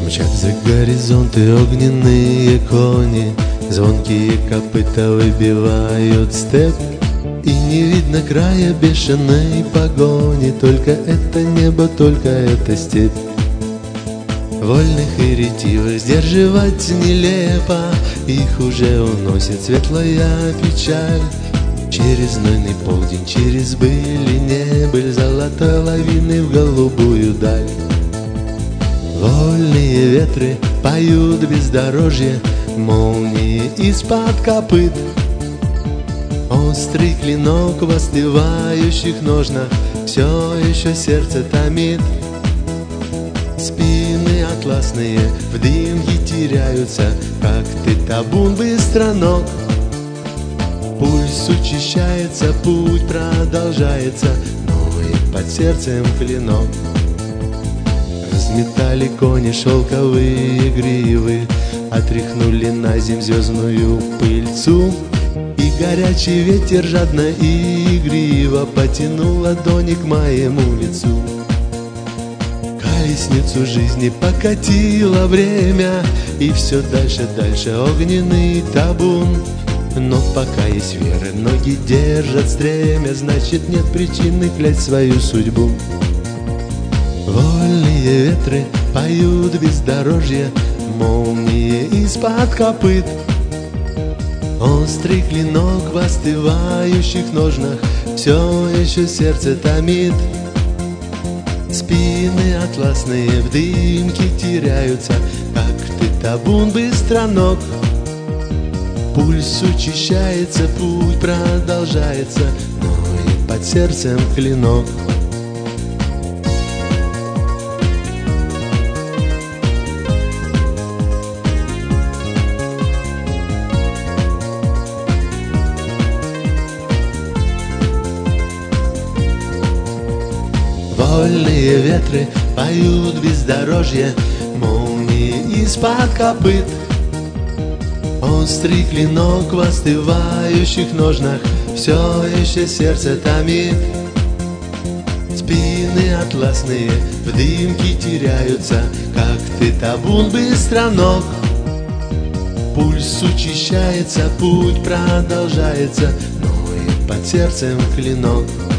Мчат за горизонты огненные кони, звонкие копыта выбивают степь, и не видно края бешеной погони. Только это небо, только это степь. Вольных и ретивых сдерживать нелепо, их уже уносит светлая печаль. Через знойный полдень, через быль и небыль, золотой лавины в голубую даль. Вольные ветры поют бездорожье, молнии из-под копыт. Острый клинок в остывающих ножнах все еще сердце томит. Спины атласные в дымке теряются, как ты табун быстроног. Пульс учащается, путь продолжается, ноет под сердцем клинок. Разметали кони шелковые гривы, отряхнули на земь звездную пыльцу, и горячий ветер жадно и игриво потянул ладони к моему лицу. Колесницу жизни покатило время, и все дальше, дальше огненный табун. Но пока есть вера, ноги держат стремя, значит нет причины клясть свою судьбу. Вольные ветры поют бездорожье, молнии из-под копыт. Острый клинок в остывающих ножнах все еще сердце томит. Спины атласные в дымке теряются, как ты табун быстроног. Пульс учащается, путь продолжается, ноет под сердцем клинок. Вольные ветры поют бездорожье, молнии из-под копыт. Острый клинок в остывающих ножнах все еще сердце томит. Спины атласные в дымке теряются, как ты табун быстроног. Пульс учащается, путь продолжается, ноет под сердцем клинок.